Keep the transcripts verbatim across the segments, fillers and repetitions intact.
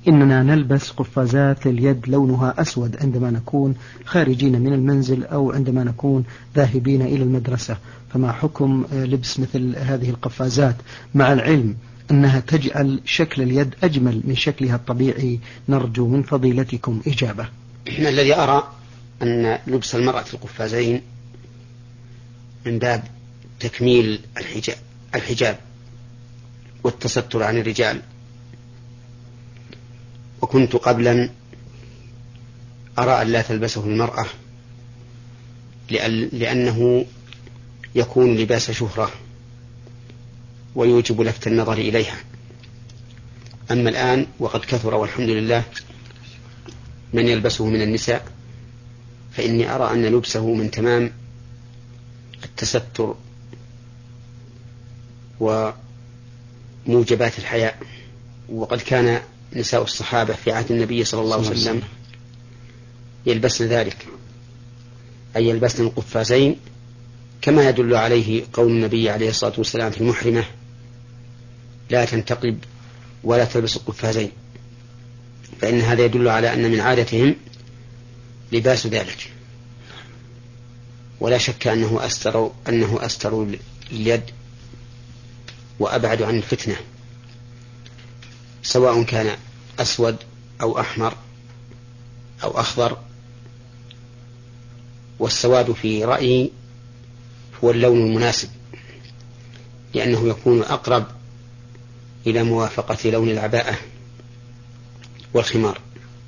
إننا نلبس قفازات لليد لونها أسود عندما نكون خارجين من المنزل أو عندما نكون ذاهبين إلى المدرسة، فما حكم لبس مثل هذه القفازات مع العلم أنها تجعل شكل اليد أجمل من شكلها الطبيعي؟ نرجو من فضيلتكم إجابة. الذي أرى أن لبس المرأة القفازين من باب تكميل الحجاب, الحجاب والتستر عن الرجال، وكنت قبلا أرى أن لا تلبسه المرأة لأنه يكون لباس شهرة ويوجب لفت النظر إليها. أما الآن وقد كثر والحمد لله من يلبسه من النساء، فإني أرى أن لبسه من تمام التستر وموجبات الحياء. وقد كان نساء الصحابة في عهد النبي صلى الله عليه وسلم يلبسن ذلك، أي يلبسن القفازين، كما يدل عليه قول النبي عليه الصلاة والسلام في المحرمة: لا تنتقب ولا تلبس القفازين، فإن هذا يدل على أن من عادتهم لباس ذلك. ولا شك أنه أستر أنه أستر اليد وأبعد عن الفتنة، سواء كان أسود أو أحمر أو أخضر. والسواد في رأيي هو اللون المناسب، لأنه يكون أقرب إلى موافقة لون العباءة والخمار،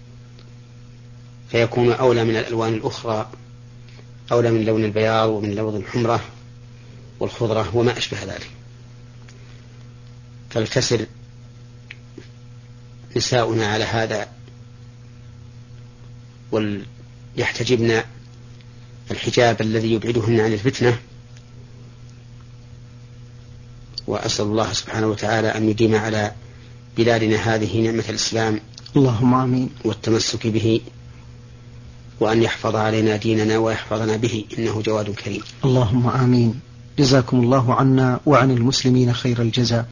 فيكون أولى من الألوان الأخرى، أولى من لون البياض ومن لون الحمرة والخضرة وما أشبه ذلك. فلتسر نساؤنا على هذا وليحتجبن الحجاب الذي يبعدهن عن الفتنة. وأسأل الله سبحانه وتعالى أن يديم على بلادنا هذه نعمة الإسلام، اللهم آمين، والتمسك به، وأن يحفظ علينا ديننا ويحفظنا به، إنه جواد كريم. اللهم آمين. جزاكم الله عنا وعن المسلمين خير الجزاء.